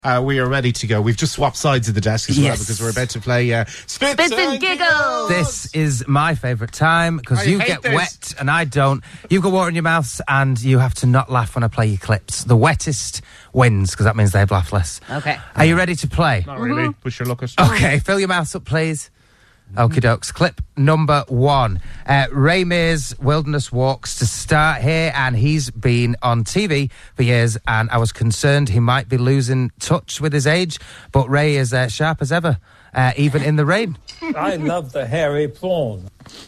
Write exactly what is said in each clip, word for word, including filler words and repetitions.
Uh, we are ready to go. We've just swapped sides of the desk as well yes. because we're about to play uh, Spits, Spits and, and Giggles. Giggles. This is my favourite time because you get this. wet and I don't. You've got water in your mouth and you have to not laugh when I play your clips. The wettest wins because that means they've laughed less. Okay. Are you ready to play? Not really, mm-hmm. but sure, look us. Okay, fill your mouths up, please. Okie dokes. Clip number one. Uh, Ray Mears Wilderness Walks to start here, and he's been on T V for years, and I was concerned he might be losing touch with his age, but Ray is uh, sharp as ever, uh, even in the rain. I love the hairy prawn.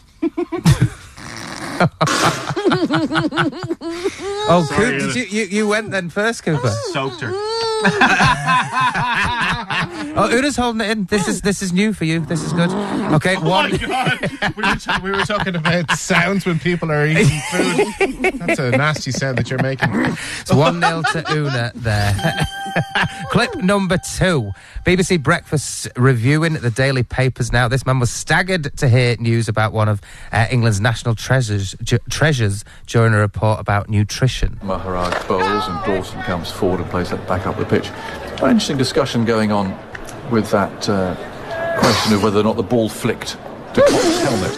Oh, Sorry, Coop, did you, you, you went then first, Cooper? Soaked her. Oh, Una's holding it in. This is this is new for you. This is good. Okay, Oh one. my God. We were, ta- we were talking about sounds when people are eating food. That's a nasty sound that you're making. It's one nil to Una there. Clip number two. B B C Breakfast reviewing the daily papers now. This man was staggered to hear news about one of uh, England's national treasures ju- treasures during a report about nutrition. Maharaj bowls and Dawson comes forward and plays that back up the pitch. An interesting discussion going on with that uh, question of whether or not the ball flicked to Klopp's helmet.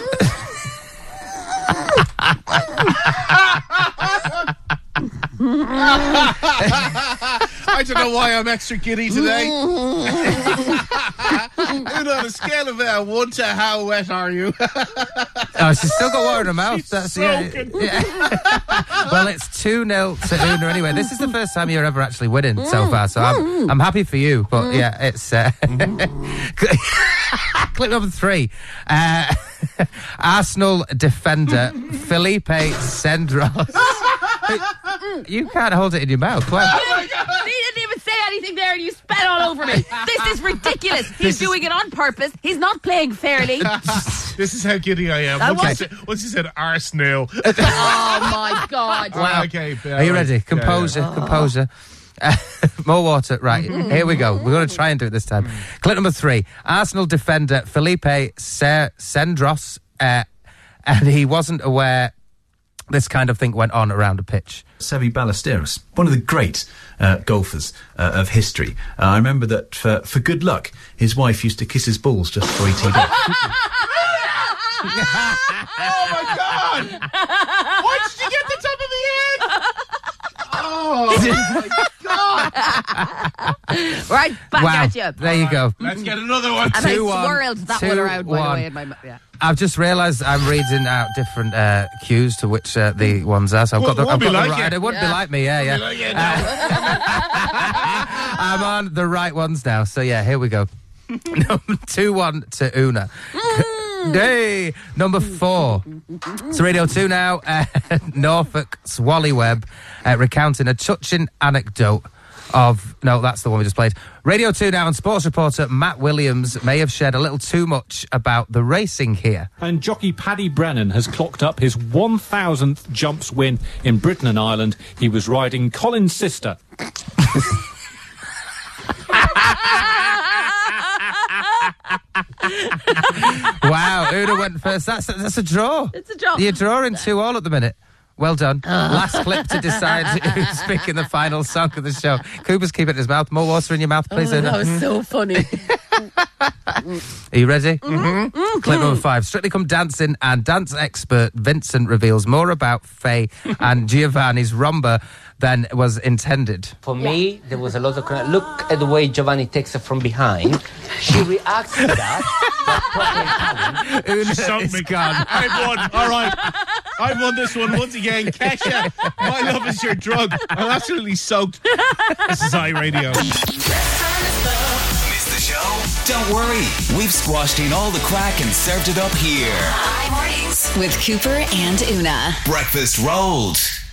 I don't know why I'm extra giddy today. On a scale of uh, one to how wet are you? Oh, she's still got water in her mouth. She's That's yeah, yeah. Well, it's two nil to Una anyway. This is the first time you're ever actually winning so far, so I'm, I'm happy for you. But yeah, it's uh, clip number three. Uh, Arsenal defender Felipe Sendros. You can't hold it in your mouth. Wow. Oh my God. He didn't even say anything there and you spat all over me. This is ridiculous. He's This doing is... it on purpose. He's not playing fairly. This is how giddy I am. I Once, you want- said, once you said Arsenal. Oh my God. Wow. Okay, Bill. Are you ready? Composure, Yeah, yeah. composure. Uh, more water. Right, here we go. We're going to try and do it this time. Clip number three. Arsenal defender Felipe Se- Sendros, uh, and he wasn't aware this kind of thing went on around a pitch. Seve Ballesteros, one of the great uh, golfers uh, of history. Uh, I remember that for, for good luck, his wife used to kiss his balls just before he teed off. Oh my God! Why did you get the top of the head? Oh my God! Right, back Wow, at you. there you go. Let's get another one. And I Two, one, swirled that two, one around, by one. the way, in my mouth. Yeah. I've just realised I'm reading out different uh, cues to which uh, the ones are. So I've got the, Won't I've be got the like right. you. It wouldn't Yeah. be like me, yeah, yeah. Like, yeah, I'm on the right ones now. So yeah, here we go. two one to Una. Hey, number four. It's Radio two now. Uh, Norfolk's Wally Webb uh, recounting a touching anecdote of... No, that's the one we just played. Radio two now, and sports reporter Matt Williams may have shared a little too much about the racing here. And jockey Paddy Brennan has clocked up his one thousandth jumps win in Britain and Ireland. He was riding Colin's sister. Wow, Una went first. That's that's a draw. It's a draw. You're drawing two all at the minute. Well done. Last clip to decide who's picking the final song of the show. Cooper's keeping it in his mouth. More water in your mouth, please, Oh, Una. that was so funny. Are you ready? Mm-hmm. Clip number five. Strictly Come Dancing and dance expert Vincent reveals more about Faye and Giovanni's rumba than was intended. For me, there was a lot of... Look at the way Giovanni takes her from behind. She reacts to that. That's Una Sunk is me. gone. I've won. All right. I've won this one once again. Kesha, my love is your drug. I'm absolutely soaked. This is iRadio. Miss the show? Don't worry. We've squashed in all the crack and served it up here. Mornings with Cooper and Una. Breakfast rolled.